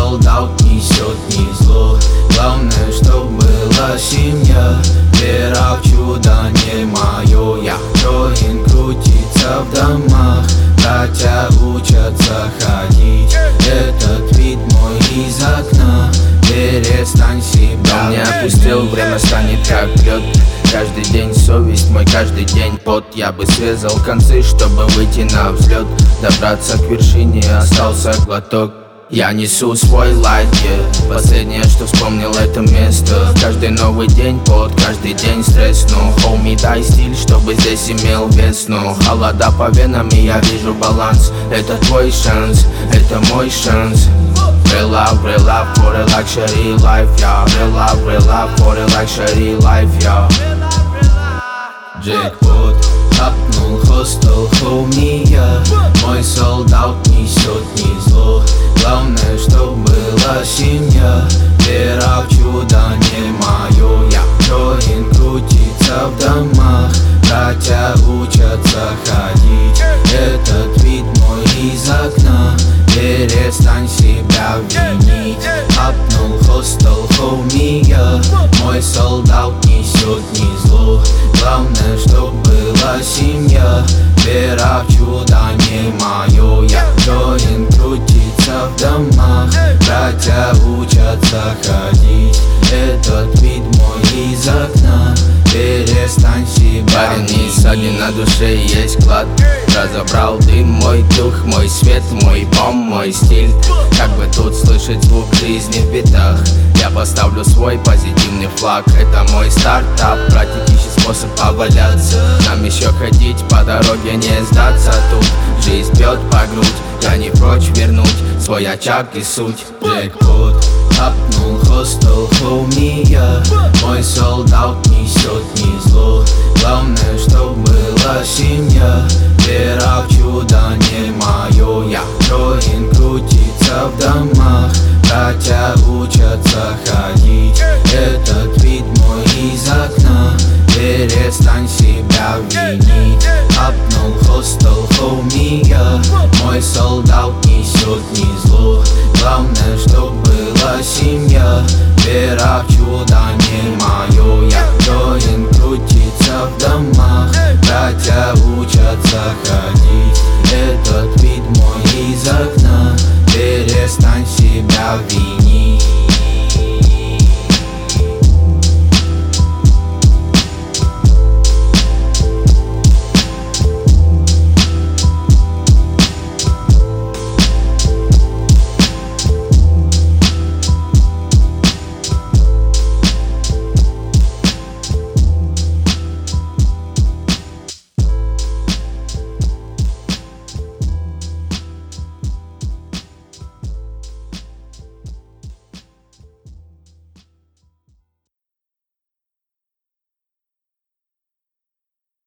солдат несет не зло. Главное, чтоб была семья. Вера в чудо не мое. Я Джоин крутится в домах. Братья учатся ходить. Этот вид мой из окна. Перестань себя. Дом не опустел, время станет как лед. Каждый день совесть, мой каждый день пот. Я бы срезал концы, чтобы выйти на взлет. Добраться к вершине, остался глоток. Я несу свой лайт, yeah. Последнее, что вспомнил, это место. Каждый новый день пот, каждый день стресс. Но, хоуми, дай стиль, чтобы здесь имел вес. Но холода по венам, и я вижу баланс. Это твой шанс, это мой шанс. Real love for a luxury life, yeah. Real love for a luxury life, yeah. Джекпот, хапнул хостел, хоуми, я. Мой солдат несет не зло. Главное, чтоб была семья. Вера в чудо не мое. Я Джоин крутится в домах. Братья учатся ходить. Этот вид мой из окна. Перестань себя винить. Хапнул хостел, хоуми, я. Мой солдат несет не зло. Главное, чтоб была семья. Вера в чудо не мое. Я Джоин крутится в домах. Братья учатся ходить. Этот вид мой из окна. Перестань себя Парень винить. из саги, на душе есть клад. Разобрал дым, мой дух, мой свет, мой бом, мой стиль. Как бы тут слышать звук жизни в битах. Я поставлю свой позитивный флаг. Это мой стартап, братик ищет способ поваляться. Нам еще ходить по дороге, не сдаться тут. Жизнь бьет по грудь, я не прочь вернуть свой очаг и суть. Джекпот, хапнул хостел, хоуми, я. Мой солдат несет не зло. Главное, чтоб была семья. Вера в чудо не мое. Я Джоин крутится в домах. Братья учатся ходить. Этот вид мой из окна. Перестань себя винить. Хапнул хостел, хоуми, я. Мой солдат несет не зло. Главное, чтоб была семья. Вера в чудо не мое. Я Джоин крутится в домах. Братья учатся ходить. Этот вид мой из окна. Перестань себя винить.